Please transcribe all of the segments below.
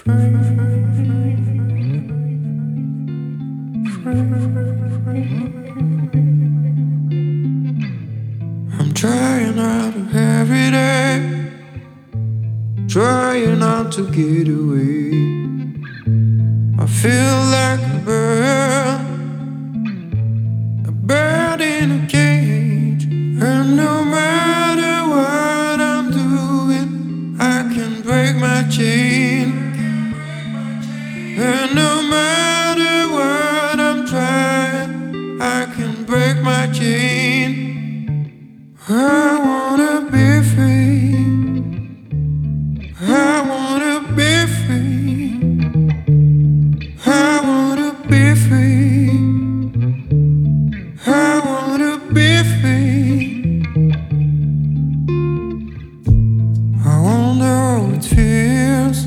I'm trying out of every day, trying not to get away. I feel like a bird in a cage, and no matter what I'm doing, I can break my chain. And no matter what I'm trying, I can break my chain. I wanna be free. I wanna be free. I wanna be free. I wanna be free. I wonder how it feels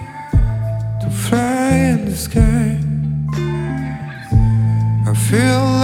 to fly in the sky. I feel